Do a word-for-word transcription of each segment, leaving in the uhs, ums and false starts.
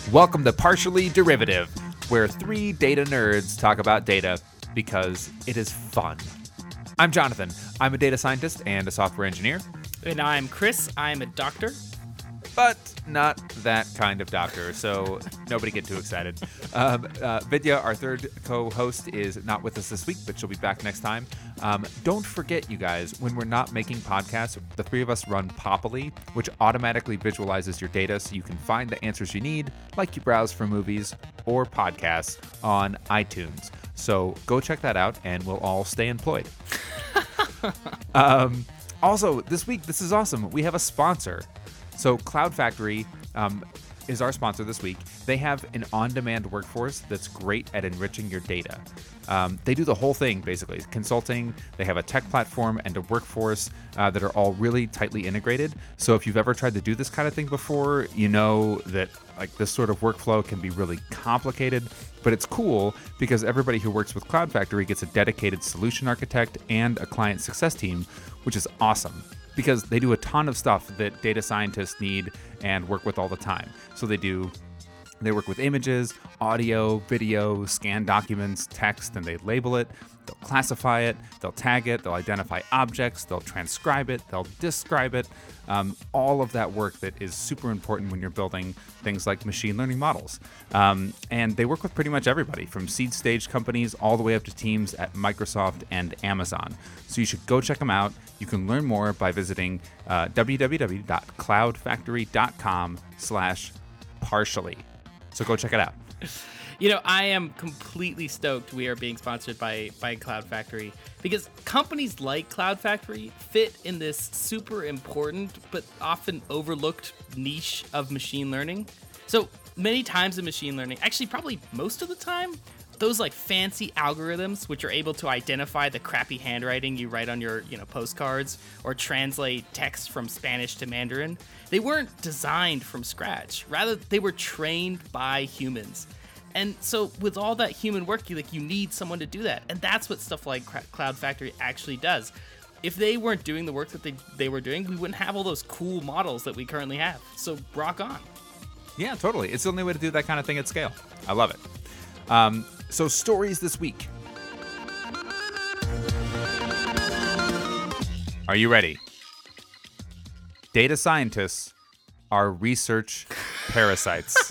Welcome to Partially Derivative, where three data nerds talk about data because it is fun. I'm Jonathan. I'm a data scientist and a software engineer. And I'm Chris. I'm a doctor. But not that kind of doctor, so nobody get too excited. Um, uh, Vidya, our third co-host, is not with us this week, but she'll be back next time. Um, don't forget, you guys, when we're not making podcasts, the three of us run Poppily, which automatically visualizes your data so you can find the answers you need, like you browse for movies or podcasts on iTunes. So go check that out, and we'll all stay employed. um, also, this week, this is awesome. We have a sponsor. So Cloud Factory um, is our sponsor this week. They have an on-demand workforce that's great at enriching your data. Um, they do the whole thing, basically. Consulting, they have a tech platform and a workforce uh, that are all really tightly integrated. So if you've ever tried to do this kind of thing before, you know that like this sort of workflow can be really complicated, but it's cool because everybody who works with Cloud Factory gets a dedicated solution architect and a client success team, which is awesome, because they do a ton of stuff that data scientists need and work with all the time. So they do, they work with images, audio, video, scan documents, text, and they label it. They'll classify it, they'll tag it, they'll identify objects, they'll transcribe it, they'll describe it. Um, all of that work that is super important when you're building things like machine learning models. Um, and they work with pretty much everybody, from seed stage companies all the way up to teams at Microsoft and Amazon. So you should go check them out. You can learn more by visiting uh, www.cloudfactory.com slash partially. So go check it out. You know, I am completely stoked we are being sponsored by, by Cloud Factory, because companies like Cloud Factory fit in this super important but often overlooked niche of machine learning. So many times in machine learning, actually probably most of the time, those like fancy algorithms which are able to identify the crappy handwriting you write on your, you know, postcards or translate text from Spanish to Mandarin, they weren't designed from scratch. Rather, they were trained by humans. And so with all that human work, you like you need someone to do that. And that's what stuff like Cloud Factory actually does. If they weren't doing the work that they, they were doing, we wouldn't have all those cool models that we currently have. So rock on. Yeah, totally. It's the only way to do that kind of thing at scale. I love it. Um, so stories this week. Are you ready? Data scientists are research parasites.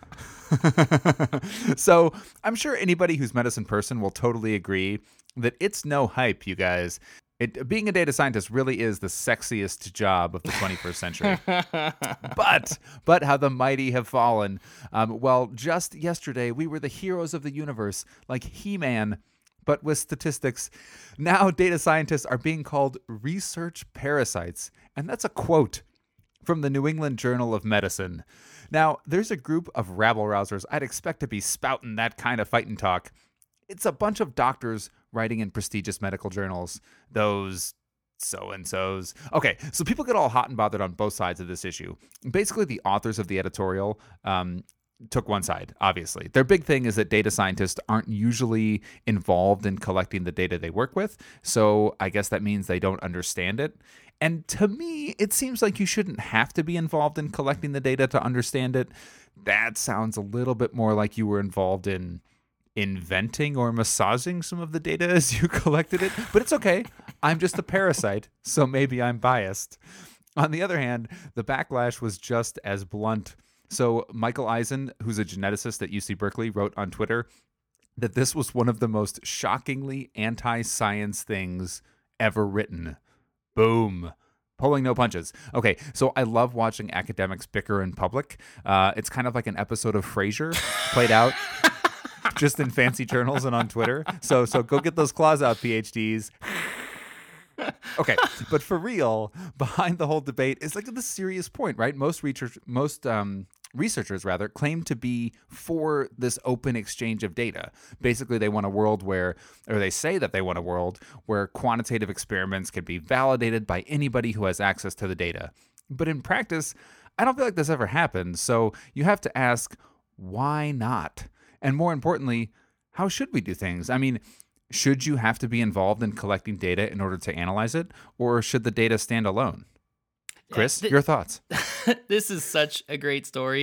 So I'm sure anybody who's met us in person will totally agree that it's no hype, you guys. It, being a data scientist really is the sexiest job of the twenty-first century. but but how the mighty have fallen. Um, well, just yesterday, we were the heroes of the universe, like He-Man, but with statistics. Now data scientists are being called research parasites. And that's a quote from the New England Journal of Medicine. Now, there's a group of rabble-rousers I'd expect to be spouting that kind of fighting talk. It's a bunch of doctors writing in prestigious medical journals, those so-and-sos. Okay, so people get all hot and bothered on both sides of this issue. Basically, the authors of the editorial um, took one side, obviously. Their big thing is that data scientists aren't usually involved in collecting the data they work with, so I guess that means they don't understand it. And to me, it seems like you shouldn't have to be involved in collecting the data to understand it. That sounds a little bit more like you were involved in inventing or massaging some of the data as you collected it. But it's okay. I'm just a parasite, so maybe I'm biased. On the other hand, the backlash was just as blunt. So Michael Eisen, who's a geneticist at U C Berkeley, wrote on Twitter that this was one of the most shockingly anti-science things ever written. Boom. Pulling no punches. Okay, so I love watching academics bicker in public. Uh, it's kind of like an episode of Frasier played out just in fancy journals and on Twitter. So so go get those claws out, PhDs. Okay, but for real, behind the whole debate is like the serious point, right? Most research, most um, researchers rather claim to be for this open exchange of data. Basically, they want a world where, or they say that they want a world where quantitative experiments can be validated by anybody who has access to the data. But in practice, I don't feel like this ever happens. So you have to ask, why not? And more importantly, how should we do things? I mean, should you have to be involved in collecting data in order to analyze it, or should the data stand alone? Chris, Th- your thoughts? This is such a great story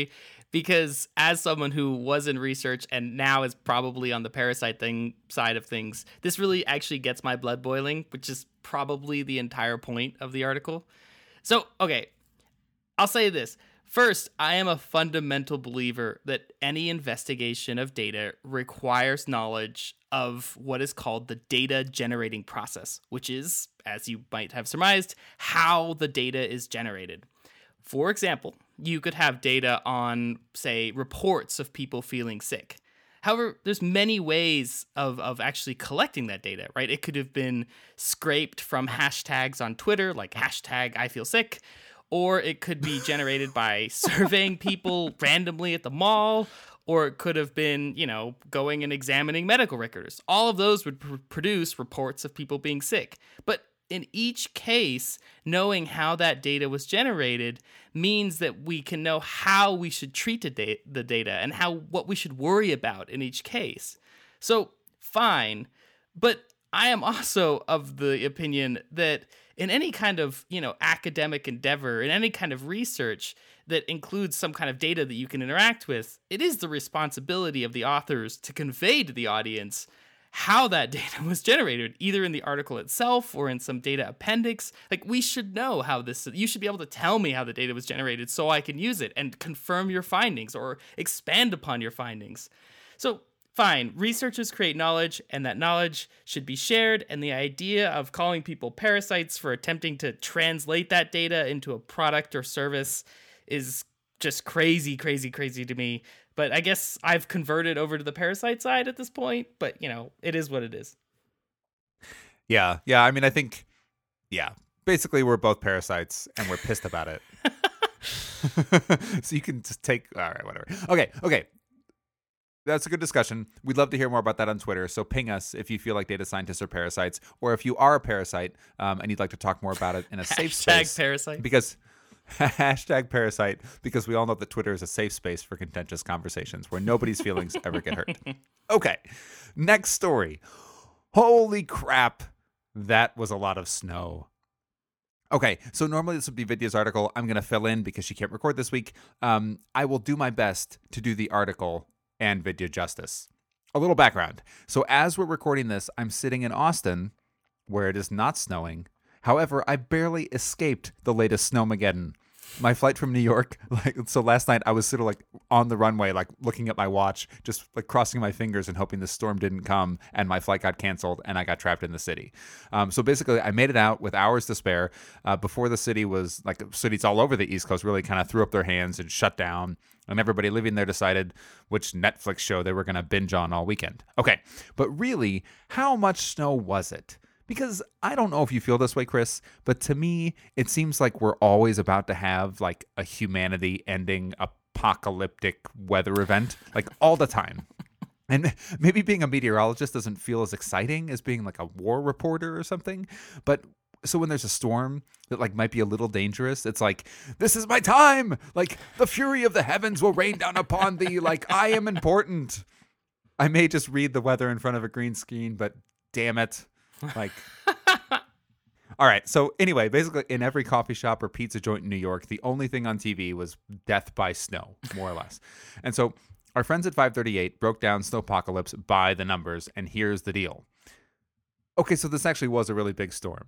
because as someone who was in research and now is probably on the parasite thing side of things, this really actually gets my blood boiling, which is probably the entire point of the article. So, okay, I'll say this. First, I am a fundamental believer that any investigation of data requires knowledge of what is called the data generating process, which is, as you might have surmised, how the data is generated. For example, you could have data on, say, reports of people feeling sick. However, there's many ways of, of actually collecting that data, right? It could have been scraped from hashtags on Twitter, like hashtag I feel sick, or it could be generated by surveying people randomly at the mall, or it could have been, you know, going and examining medical records. All of those would pr- produce reports of people being sick. But in each case, knowing how that data was generated means that we can know how we should treat the, da- the data and how what we should worry about in each case. So, fine, but I am also of the opinion that in any kind of, you know, academic endeavor, in any kind of research that includes some kind of data that you can interact with, it is the responsibility of the authors to convey to the audience how that data was generated, either in the article itself or in some data appendix. Like, we should know how this, you should be able to tell me how the data was generated so I can use it and confirm your findings or expand upon your findings. So, fine, researchers create knowledge, and that knowledge should be shared, and the idea of calling people parasites for attempting to translate that data into a product or service is just crazy, crazy, crazy to me. But I guess I've converted over to the parasite side at this point, but, you know, it is what it is. Yeah, yeah, I mean, I think, yeah, basically we're both parasites, and we're pissed about it. So you can just take, all right, whatever. Okay, okay. That's a good discussion. We'd love to hear more about that on Twitter. So ping us if you feel like data scientists are parasites, or if you are a parasite um, and you'd like to talk more about it in a safe space. Hashtag parasite. Because hashtag parasite, because we all know that Twitter is a safe space for contentious conversations where nobody's feelings ever get hurt. Okay, next story. Holy crap, that was a lot of snow. Okay, so normally this would be Vidya's article. I'm going to fill in because she can't record this week. Um, I will do my best to do the article and Vidya justice. A little background. So as we're recording this, I'm sitting in Austin, where it is not snowing. However, I barely escaped the latest snowmageddon. My flight from New York, like, so last night I was sort of like on the runway, like looking at my watch, just like crossing my fingers and hoping the storm didn't come, and my flight got canceled and I got trapped in the city. Um, so basically I made it out with hours to spare uh, before the city was, like, cities all over the East Coast really kind of threw up their hands and shut down, and everybody living there decided which Netflix show they were going to binge on all weekend. Okay, but really, how much snow was it? Because I don't know if you feel this way, Chris, but to me, it seems like we're always about to have like a humanity-ending apocalyptic weather event, like all the time. And maybe being a meteorologist doesn't feel as exciting as being like a war reporter or something. But so when there's a storm that like might be a little dangerous, it's like, this is my time. Like, the fury of the heavens will rain down upon thee. Like, I am important. I may just read the weather in front of a green screen, but damn it. Like, all right. So anyway, basically in every coffee shop or pizza joint in New York, the only thing on T V was death by snow, more or less. And so our friends at five thirty-eight broke down Snowpocalypse by the numbers, and here's the deal. Okay, so this actually was a really big storm.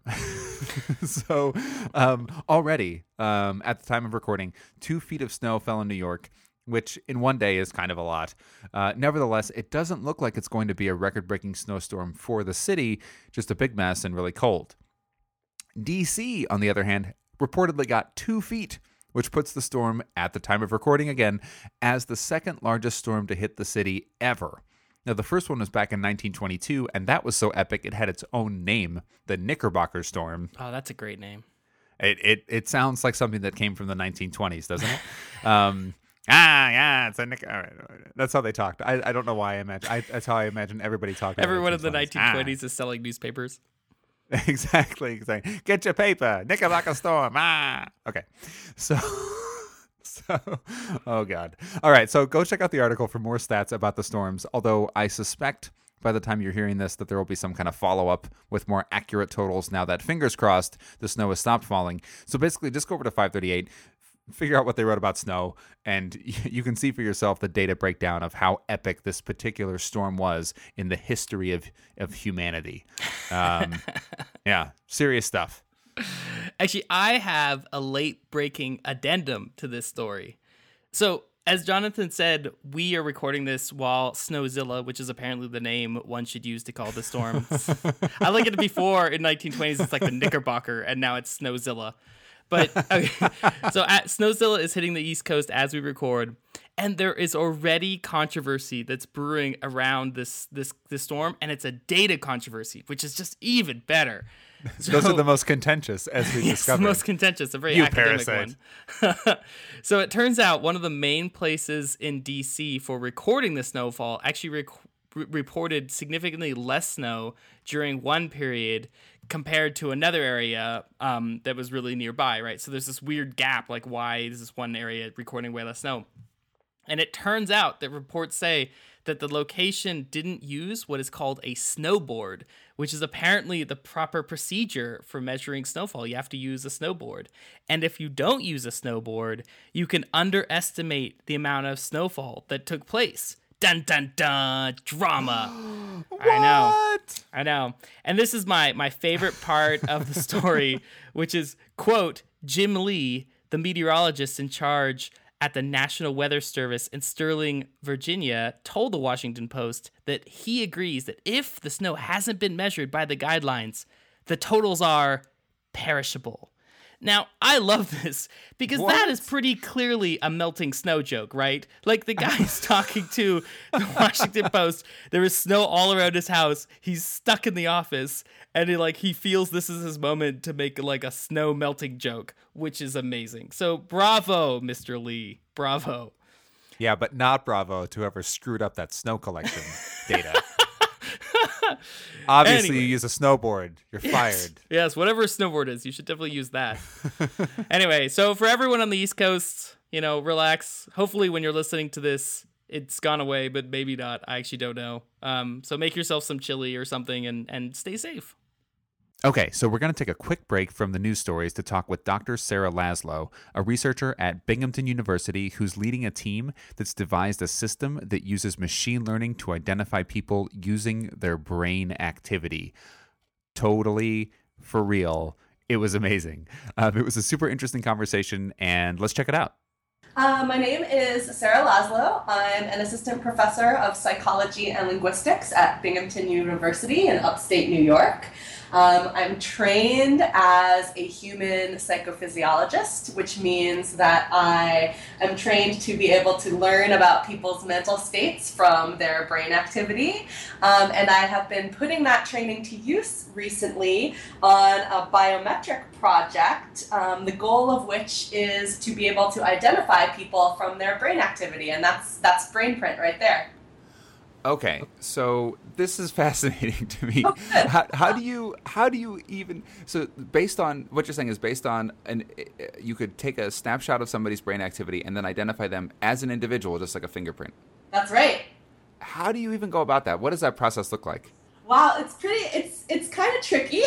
So um, already um, at the time of recording, two feet of snow fell in New York, which in one day is kind of a lot. Uh, nevertheless, it doesn't look like it's going to be a record-breaking snowstorm for the city, just a big mess and really cold. D C, on the other hand, reportedly got two feet, which puts the storm, at the time of recording again, as the second largest storm to hit the city ever. Now, the first one was back in nineteen twenty-two, and that was so epic it had its own name, the Knickerbocker Storm. Oh, that's a great name. It it, it sounds like something that came from the nineteen twenties, doesn't it? um Ah, yeah, it's a Nick. All right, all right. That's how they talked. I, I don't know why I imagine. I, that's how I imagine everybody talking. Everyone in the nineteen twenties ah. is selling newspapers. Exactly. Exactly. Get your paper. Knickerbocker Storm. Ah. Okay. So, so, oh God. All right. So go check out the article for more stats about the storms. Although I suspect by the time you're hearing this that there will be some kind of follow-up with more accurate totals now that, fingers crossed, the snow has stopped falling. So basically, just go over to five thirty-eight. figure out what they wrote about snow, and you can see for yourself the data breakdown of how epic this particular storm was in the history of, of humanity. Um, yeah, serious stuff. Actually, I have a late-breaking addendum to this story. So, as Jonathan said, we are recording this while Snowzilla, which is apparently the name one should use to call the storm. I like it before in nineteen twenties, it's like the Knickerbocker, and now it's Snowzilla. But okay, so at, Snowzilla is hitting the East Coast as we record, and there is already controversy that's brewing around this this this storm, and it's a data controversy, which is just even better. So, those are the most contentious, as we yes, discovered. The most contentious, a very you academic parasite. one. So it turns out one of the main places in D C for recording the snowfall actually rec- re- reported significantly less snow during one period compared to another area um, that was really nearby, right? So there's this weird gap, like why is this one area recording way less snow? And it turns out that reports say that the location didn't use what is called a snowboard, which is apparently the proper procedure for measuring snowfall. You have to use a snowboard. And if you don't use a snowboard, you can underestimate the amount of snowfall that took place. Dun, dun, dun, drama. What? I know. I know. And this is my, my favorite part of the story, which is, quote, Jim Lee, the meteorologist in charge at the National Weather Service in Sterling, Virginia, told the Washington Post that he agrees that if the snow hasn't been measured by the guidelines, the totals are perishable. Now, I love this because What? that is pretty clearly a melting snow joke, right? Like the guy's talking to the Washington Post. There is snow all around his house. He's stuck in the office, and he like he feels this is his moment to make like a snow melting joke, which is amazing. So, bravo, Mister Lee. Bravo. Yeah, but not bravo to whoever screwed up that snow collection data. Obviously, Anyway. you use a snowboard. You're Yes. fired. Yes, whatever a snowboard is, you should definitely use that. Anyway, so for everyone on the East Coast, you know, relax. Hopefully when you're listening to this, it's gone away, but maybe not. I actually don't know. Um, so make yourself some chili or something and, and stay safe. Okay, so we're going to take a quick break from the news stories to talk with Doctor Sarah Laszlo, a researcher at Binghamton University who's leading a team that's devised a system that uses machine learning to identify people using their brain activity. Totally for real. It was amazing. Um, it was a super interesting conversation, and let's check it out. Uh, my name is Sarah Laszlo. I'm an assistant professor of psychology and linguistics at Binghamton University in upstate New York. Um, I'm trained as a human psychophysiologist, which means that I am trained to be able to learn about people's mental states from their brain activity. Um, and I have been putting that training to use recently on a biometric project, um, the goal of which is to be able to identify people from their brain activity. And that's, that's brain print right there. Okay, so this is fascinating to me. Oh, good. How, how do you how do you even so based on what you're saying is based on an you could take a snapshot of somebody's brain activity and then identify them as an individual, just like a fingerprint. That's right. How do you even go about that? What does that process look like? Wow, it's pretty, it's it's kind of tricky.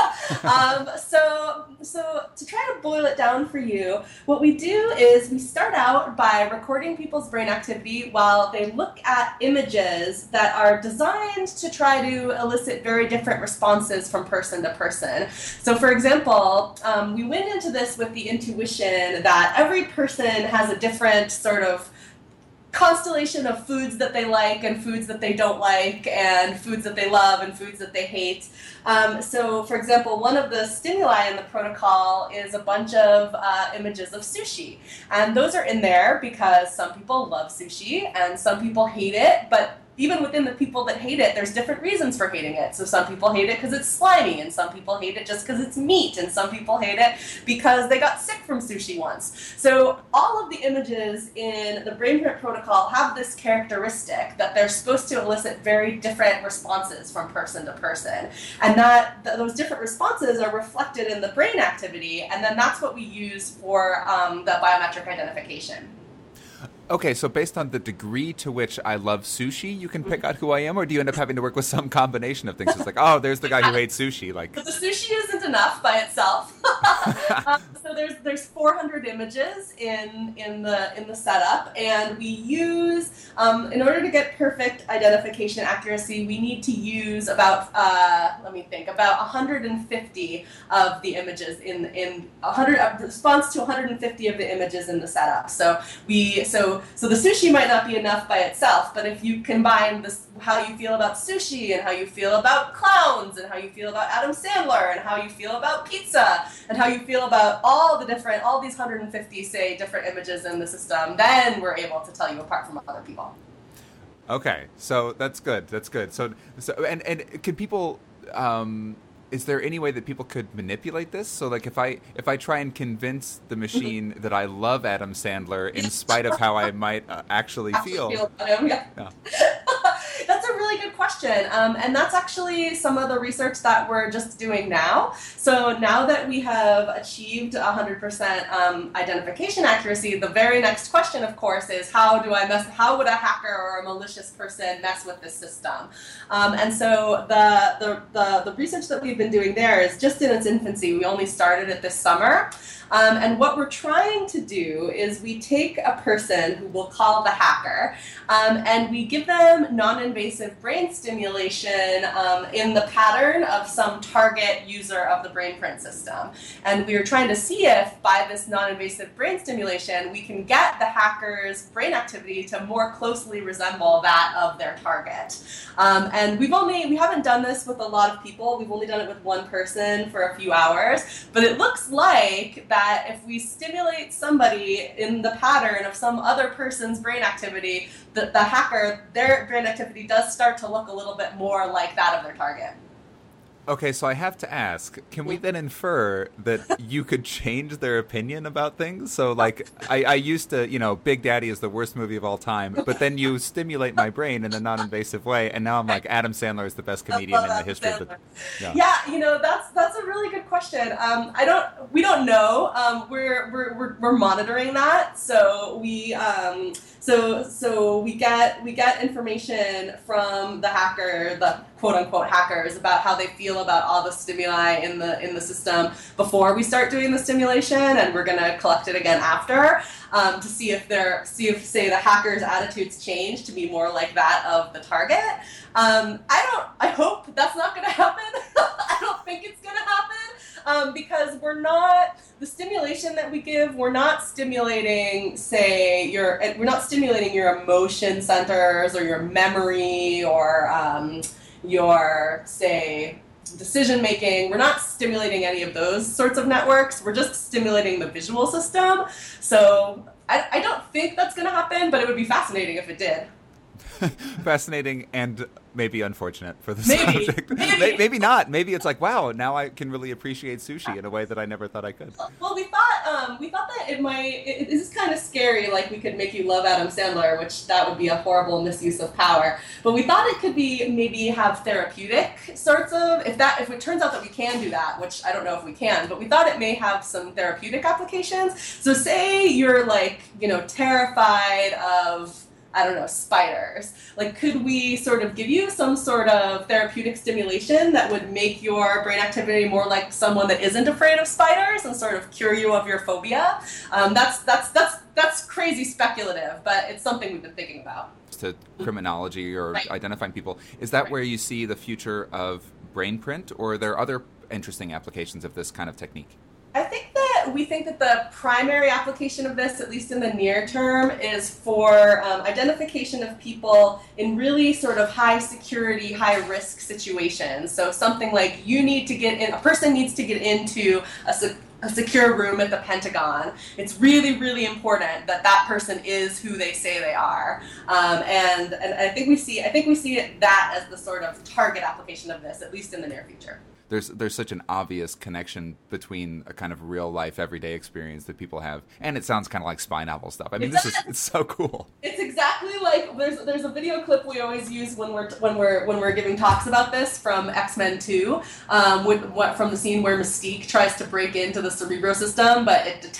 um, so, so to try to boil it down for you, what we do is we start out by recording people's brain activity while they look at images that are designed to try to elicit very different responses from person to person. So for example, um, we went into this with the intuition that every person has a different sort of constellation of foods that they like and foods that they don't like and foods that they love and foods that they hate. Um, so, for example, one of the stimuli in the protocol is a bunch of uh, images of sushi. And those are in there because some people love sushi and some people hate it, but even within the people that hate it, there's different reasons for hating it. So some people hate it because it's slimy, and some people hate it just because it's meat, and some people hate it because they got sick from sushi once. So all of the images in the BrainPrint protocol have this characteristic that they're supposed to elicit very different responses from person to person. And that th- those different responses are reflected in the brain activity, and then that's what we use for um, the biometric identification. Okay, so based on the degree to which I love sushi, you can pick out who I am, or do you end up having to work with some combination of things? It's like, oh, there's the guy who hates sushi. Like, But the sushi isn't enough by itself. um, so there's there's four hundred images in in the in the setup, and we use um, in order to get perfect identification accuracy, we need to use about uh, let me think about one hundred fifty of the images in in one hundred uh, response to one hundred fifty of the images in the setup. So we so so the sushi might not be enough by itself, but if you combine this, how you feel about sushi and how you feel about clowns and how you feel about Adam Sandler and how you feel about pizza and how you feel about all the different, all these one hundred fifty, say, different images in the system, then we're able to tell you apart from other people. Okay, so that's good. That's good. So, so and and can people? Um, is there any way that people could manipulate this? So, like, if I if I try and convince the machine that I love Adam Sandler in spite of how I might uh, actually feel, feel about him, yeah. yeah. That's a really good question, um, and that's actually some of the research that we're just doing now. So now that we have achieved one hundred percent um, identification accuracy, the very next question, of course, is how do I mess? How would a hacker or a malicious person mess with this system? Um, and so the, the the the research that we've been doing there is just in its infancy. We only started it this summer. Um, and what we're trying to do is we take a person who we'll call the hacker, um, and we give them non-invasive brain stimulation um, in the pattern of some target user of the BrainPrint system. And we are trying to see if, by this non-invasive brain stimulation, we can get the hacker's brain activity to more closely resemble that of their target. Um, and we've only, we haven't done this with a lot of people. We've only done it with one person for a few hours. But it looks like that that if we stimulate somebody in the pattern of some other person's brain activity, the, the hacker, their brain activity does start to look a little bit more like that of their target. Okay, so I have to ask, can we then infer that you could change their opinion about things? So, like, I, I used to, you know, Big Daddy is the worst movie of all time, but then you stimulate my brain in a non-invasive way, and now I'm like, Adam Sandler is the best comedian in the history of the... Yeah. yeah, you know, that's that's a really good question. Um, I don't, we don't know. Um, we're, we're, we're, we're monitoring that, so we... Um, So, so we get we get information from the hacker, the quote unquote hackers, about how they feel about all the stimuli in the in the system before we start doing the stimulation, and we're going to collect it again after um, to see if they're see if say the hackers' attitudes change to be more like that of the target. Um, I don't. I hope that's not going to happen. I don't think it's going to happen. Um, because we're not, the stimulation that we give, we're not stimulating, say, your, we're not stimulating your emotion centers or your memory or um, your, say, decision making. We're not stimulating any of those sorts of networks. We're just stimulating the visual system. So I, I don't think that's going to happen, but it would be fascinating if it did. Fascinating and maybe unfortunate for the maybe, subject. Maybe. maybe not. Maybe it's like, wow, now I can really appreciate sushi in a way that I never thought I could. Well, we thought um, we thought that it might. It, this is kind of scary. Like we could make you love Adam Sandler, which that would be a horrible misuse of power. But we thought it could be maybe have therapeutic sorts of. If that if it turns out that we can do that, which I don't know if we can, but we thought it may have some therapeutic applications. So say you're like you know terrified of. I don't know, spiders. Like, could we sort of give you some sort of therapeutic stimulation that would make your brain activity more like someone that isn't afraid of spiders and sort of cure you of your phobia? Um, that's that's that's that's crazy speculative, but it's something we've been thinking about. To criminology or right. identifying people, is that right. where you see the future of BrainPrint, or are there other interesting applications of this kind of technique? I think that we think that the primary application of this, at least in the near term, is for um, identification of people in really sort of high security, high risk situations. So something like you need to get in, a person needs to get into a, se- a secure room at the Pentagon. It's really, really important that that person is who they say they are. Um, and and I think we see I think we see it, that as the sort of target application of this, at least in the near future. There's there's such an obvious connection between a kind of real life everyday experience that people have, and it sounds kind of like spy novel stuff. I mean, this is it's so cool. It's exactly like there's there's a video clip we always use when we're when we're when we're giving talks about this from X-Men two, um, with, what from the scene where Mystique tries to break into the Cerebro system, but it detects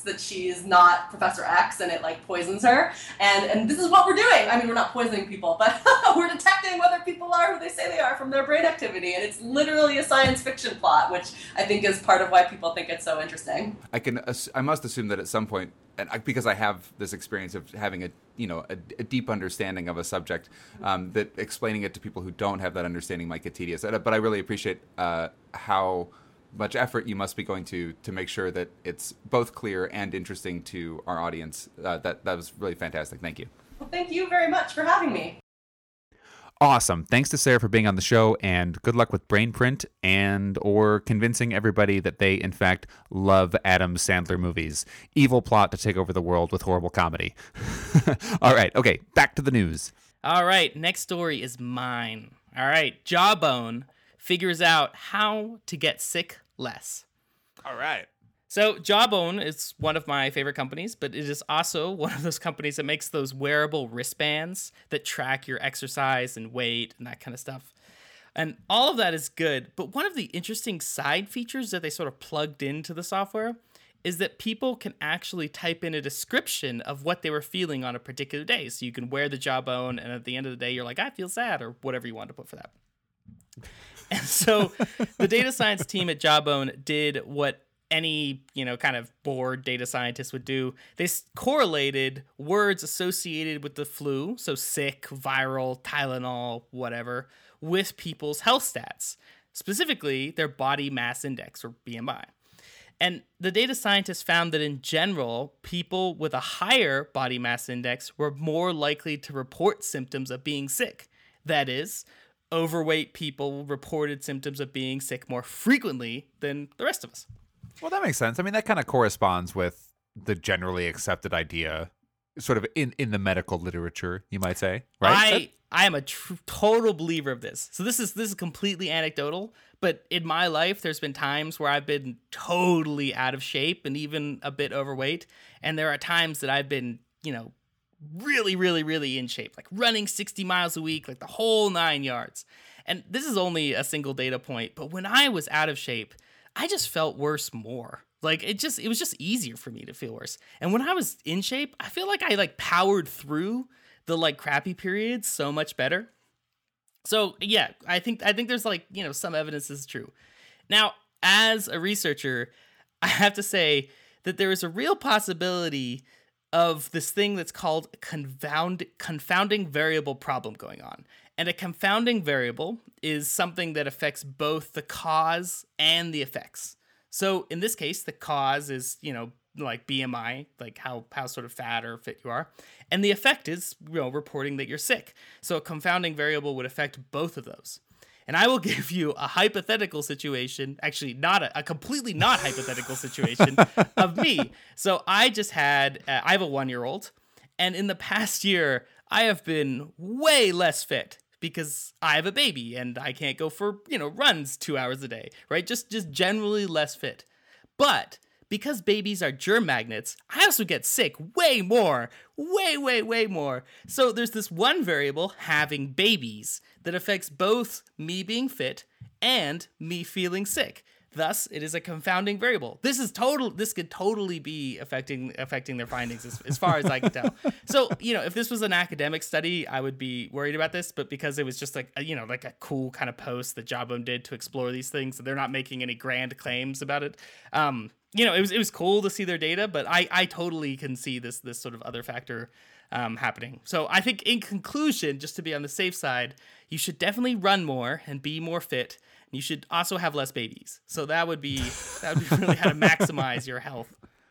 that she's not Professor X and it like poisons her. And and this is what we're doing. I mean, we're not poisoning people, but we're detecting whether people are who they say they are from their brain activity. And it's literally a science fiction plot, which I think is part of why people think it's so interesting. I can, I must assume that at some point, and I, because I have this experience of having a, you know, a, a deep understanding of a subject, um, that explaining it to people who don't have that understanding might get tedious. But I really appreciate uh, how much effort you must be going to to make sure that it's both clear and interesting to our audience. Uh, that that was really fantastic. Thank you. Well, thank you very much for having me. Awesome. Thanks to Sarah for being on the show, and good luck with Brainprint and or convincing everybody that they, in fact, love Adam Sandler movies. Evil plot to take over the world with horrible comedy. All right. Okay. Back to the news. All right. Next story is mine. All right. Jawbone figures out how to get sick less. All right. So Jawbone is one of my favorite companies, but it is also one of those companies that makes those wearable wristbands that track your exercise and weight and that kind of stuff. And all of that is good, but one of the interesting side features that they sort of plugged into the software is that people can actually type in a description of what they were feeling on a particular day. So you can wear the Jawbone, and at the end of the day, you're like, I feel sad, or whatever you want to put for that. And so the data science team at Jawbone did what any, you know, kind of bored data scientist would do. They correlated words associated with the flu, so sick, viral, Tylenol, whatever, with people's health stats, specifically their body mass index, or B M I. And the data scientists found that in general, people with a higher body mass index were more likely to report symptoms of being sick. That is, overweight people reported symptoms of being sick more frequently than the rest of us. Well, that makes sense. I mean, that kind of corresponds with the generally accepted idea, sort of in, in the medical literature, you might say, right? I that- I am a tr- total believer of this. So this is this is completely anecdotal, but in my life, there's been times where I've been totally out of shape and even a bit overweight, and there are times that I've been, you know, really, really, really in shape, like running sixty miles a week, like the whole nine yards. And this is only a single data point, but when I was out of shape, I just felt worse more. Like it just, it was just easier for me to feel worse. And when I was in shape, I feel like I like powered through the like crappy periods so much better. So yeah, I think, I think there's like, you know, some evidence this is true. Now, as a researcher, I have to say that there is a real possibility of this thing that's called confound, confounding variable problem going on. And a confounding variable is something that affects both the cause and the effects. So in this case, the cause is, you know, like B M I, like how, how sort of fat or fit you are. And the effect is, you know, reporting that you're sick. So a confounding variable would affect both of those. And I will give you a hypothetical situation, actually not a, a completely not hypothetical situation of me. So I just had, uh, I have a one-year-old, and in the past year, I have been way less fit because I have a baby and I can't go for, you know, runs two hours a day, right? Just, just generally less fit. But because babies are germ magnets, I also get sick way more, way, way, way more. So there's this one variable, having babies, that affects both me being fit and me feeling sick. Thus, it is a confounding variable. This is total. This could totally be affecting affecting their findings as, as far as I can tell. So, you know, if this was an academic study, I would be worried about this. But because it was just like a, you know, like a cool kind of post that Jawbone did to explore these things, so they're not making any grand claims about it. Um, you know, it was it was cool to see their data, but I I totally can see this this sort of other factor um, happening. So I think in conclusion, just to be on the safe side, you should definitely run more and be more fit. You should also have less babies. So that would be that would be really how to maximize your health.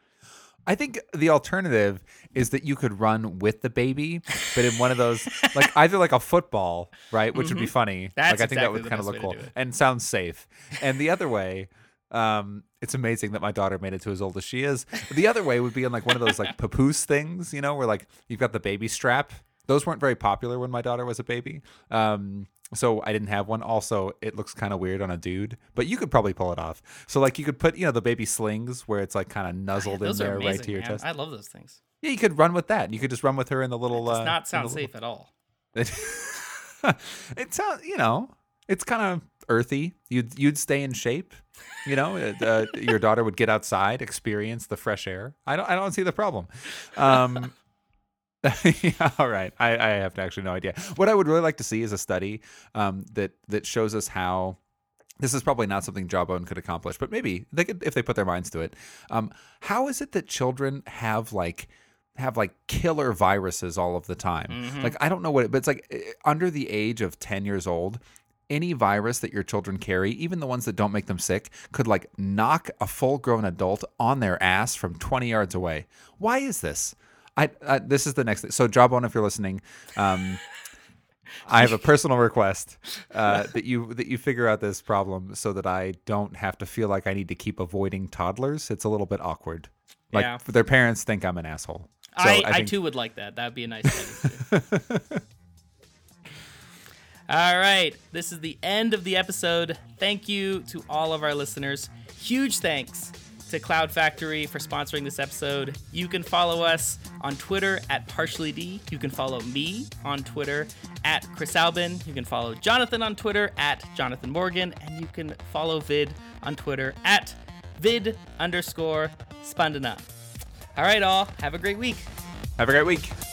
I think the alternative is that you could run with the baby, but in one of those, like either like a football, right, which mm-hmm. would be funny. That's like I think exactly that would kind of look cool it. and sound safe. And the other way, um, it's amazing that my daughter made it to as old as she is. The other way would be in like one of those like papoose things, you know, where like you've got the baby strap. Those weren't very popular when my daughter was a baby. Um, So I didn't have one. Also, it looks kind of weird on a dude, but you could probably pull it off. So like you could put, you know, the baby slings where it's like kind of nuzzled oh, yeah, in there amazing, right to your man. chest. I love those things. Yeah, you could run with that. You could just run with her in the little. It does uh, not sound little... safe at all. It, it sounds, you know, It's kind of earthy. You'd you'd stay in shape. You know, uh, your daughter would get outside, experience the fresh air. I don't I don't see the problem. Um, yeah, all right. I, I have actually no idea. What I would really like to see is a study um, that that shows us how. This is probably not something Jawbone could accomplish, but maybe they could if they put their minds to it. Um, how is it that children have like have like killer viruses all of the time? Mm-hmm. Like I don't know what, it, but it's like under the age of ten years old, any virus that your children carry, even the ones that don't make them sick, could like knock a full-grown adult on their ass from twenty yards away. Why is this? I, I this is the next thing. So Jawbone, if you're listening. Um, I have a personal request uh, that you that you figure out this problem so that I don't have to feel like I need to keep avoiding toddlers. It's a little bit awkward. Like Yeah. their parents think I'm an asshole. So I, I, I, think... too would like that. That would be a nice thing. All right. This is the end of the episode. Thank you to all of our listeners. Huge thanks to Cloud Factory for sponsoring this episode. You can follow us on Twitter at PartiallyD. You can follow me on Twitter at Chris Albin. You can follow Jonathan on Twitter at Jonathan Morgan. And you can follow Vid on Twitter at Vid underscore Spandana. All right, all. Have a great week. Have a great week.